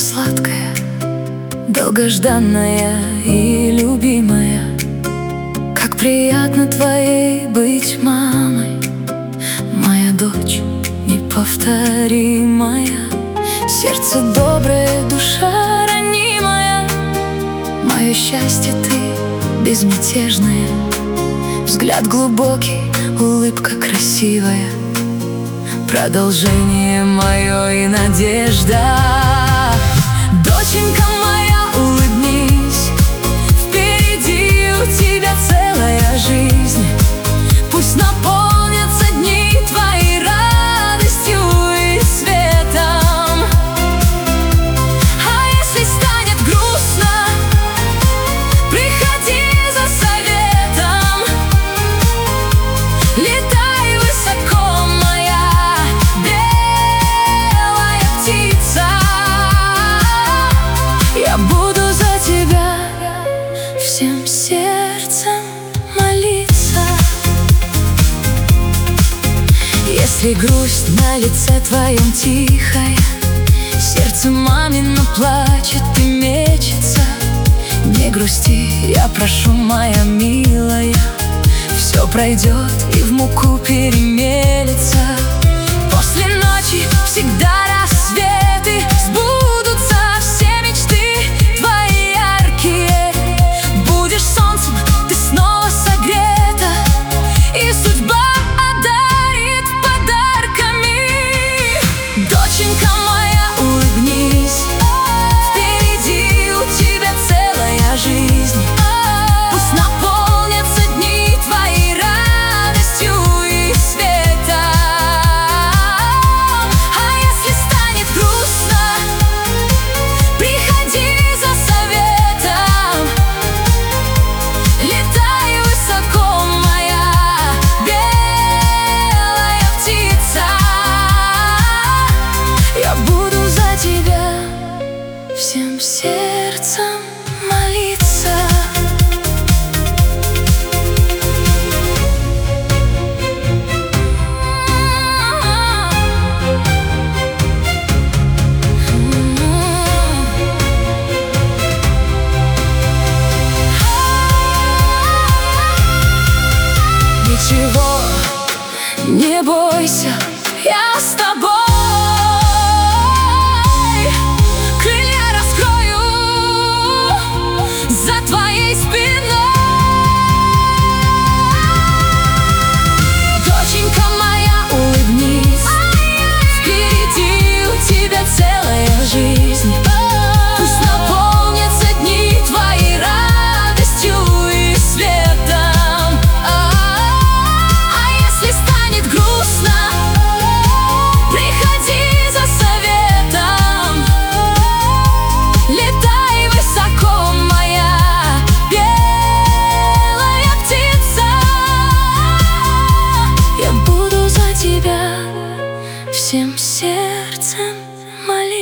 сладкая, долгожданная и любимая. Как приятно твоей быть мамой, моя дочь неповторимая. Сердце доброе, душа ранимая, мое счастье ты безмятежная. Взгляд глубокий, улыбка красивая, продолжение мое и надежда. Доченька моя, улыбнись, впереди у тебя целая жизнь. Пусть наполнятся дни твои радостью и светом. А если станет грустно, приходи за советом. Летай высоко, моя белая птица. Я буду за тебя всем сердцем молиться. Если грусть на лице твоем тихая, сердце мамино плачет и мечется, не грусти, я прошу, моя милая. Все пройдет и в муку перемелется. После ночи всегда рассветы, сбудутся все мечты твои яркие. Будешь солнцем, ты снова согрета, и судьба одарит подарками. Доченька моя, улыбнись, впереди у тебя целая жизнь. Пусть наполнятся дни твои радостью и светом. А если станет грустно, приходи за советом. Летай высоко, моя белая птица. Я буду за тебя всем сердцем молиться. Ничего, не бойся, я с тобой. Крылья раскрою за твоей спиной. Доченька моя, улыбнись, впереди у тебя целая жизнь. Пусть наполнятся дни твои радостью и светом. А если станет грустно, приходи за советом. Летай высоко, моя белая птица. Я буду за тебя всем сердцем молиться.